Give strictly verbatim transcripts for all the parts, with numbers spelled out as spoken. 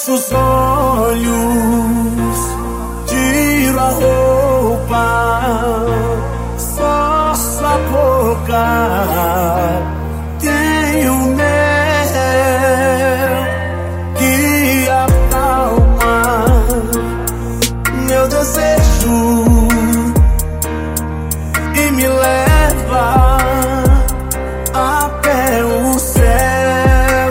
fecho os olhos, tiro a roupa, só sua boca tem o mel que acalma meu desejo e me leva até o céu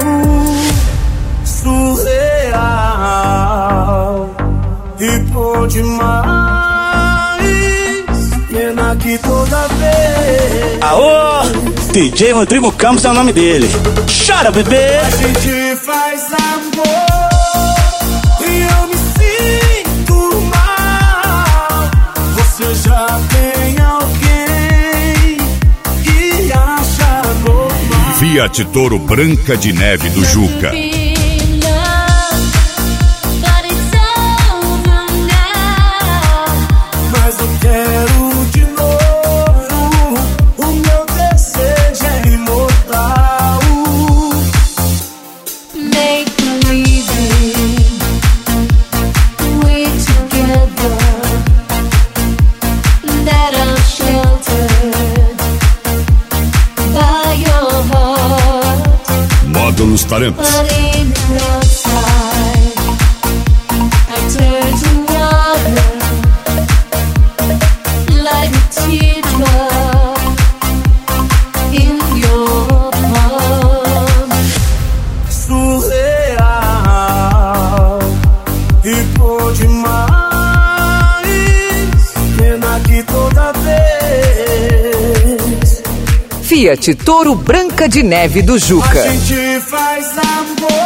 surreal e bom demais. Pena que toda vez. Aô, D J Rodrigo Campos é o nome dele. Chora, bebê. A gente faz amor e eu me sinto mal. Você já tem alguém que acha normal. Fiat Toro Branca de Neve do Juca. Mas eu quero de novo, o meu desejo é imortal. Make believe we together, that I'm sheltered by your heart. Módulos Talentos. But in your side, I turn to water like a teardrop in your palm. Surreal e bom demais. Pena que toda vez Fiat Toro Branca de Neve do Juca. a gente faz amor